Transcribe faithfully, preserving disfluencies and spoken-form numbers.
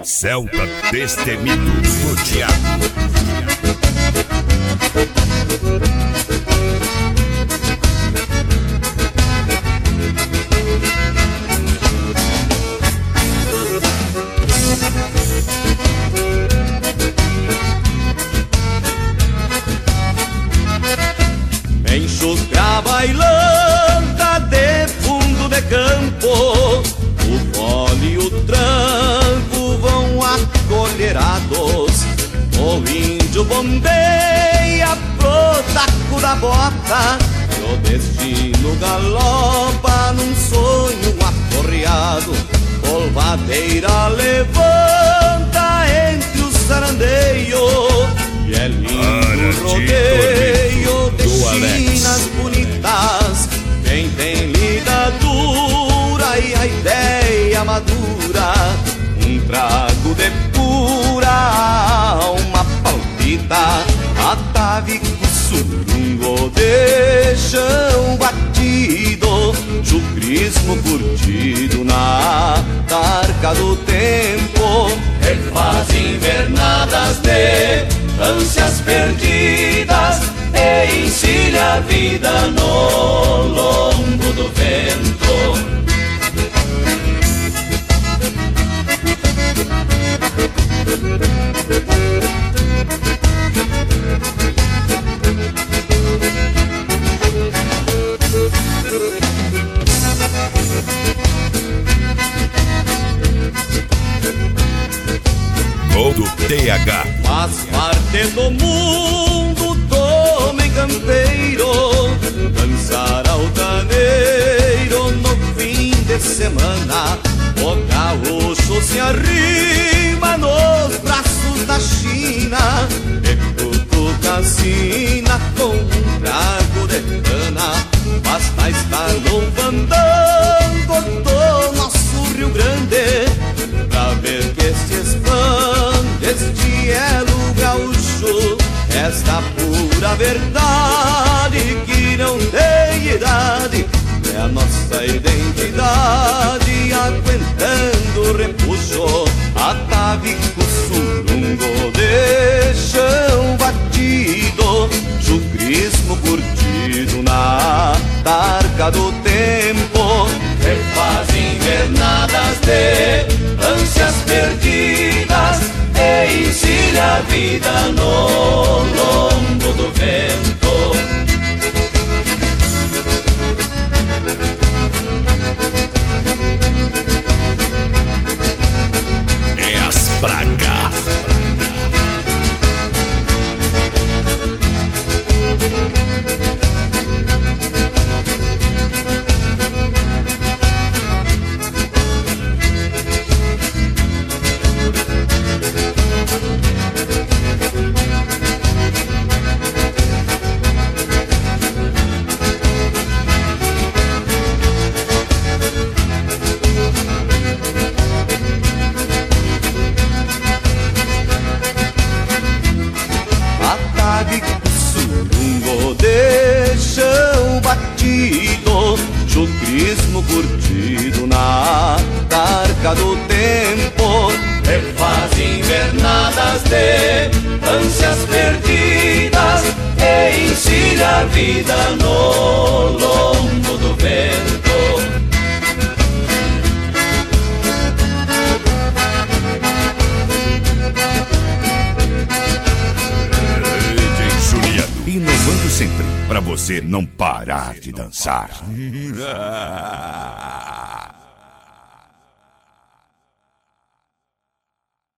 Celta Destemido do Thiago. Enxugra bailanta de fundo de campo, o fole e o tranco vão acolherados. O índio bombeia pro taco da bota, e o destino galopa num sonho aporreado. Polvadeira levanta entre os sarandeios, e é lindo o rodeio de chinas bonitas. Quem tem ligadura e a ideia madura, um trago de pura alma palpita. Atavico surungo de chão batido, chucrismo curtido na tarca do tempo. Refaz invernadas de ânsias perdidas e encilha a vida no lombo do vento. Gol do T H. Faz parte do mundo, tome campeiro, dançar altaneiro no fim de semana. O gaúcho se arrima nos braços da China, e cutuca a sina com um trago de cana. Basta estar no fandango do nosso Rio Grande pra ver que este expande, este elo gaúcho, esta pura verdade que não tem idade. É a nossa identidade aguentando o repuxo. Atavico surungo de chão batido, chucrismo curtido na tarca do tempo. Refaz invernadas de ânsias perdidas e encilha a vida no lombo do vento. É as pragas. Surungo de chão batido, chucrismo curtido na tarca do tempo. Refaz invernadas de ânsias perdidas e encilha a vida no lombo do vento. Inovando sempre, pra você não parar de dançar.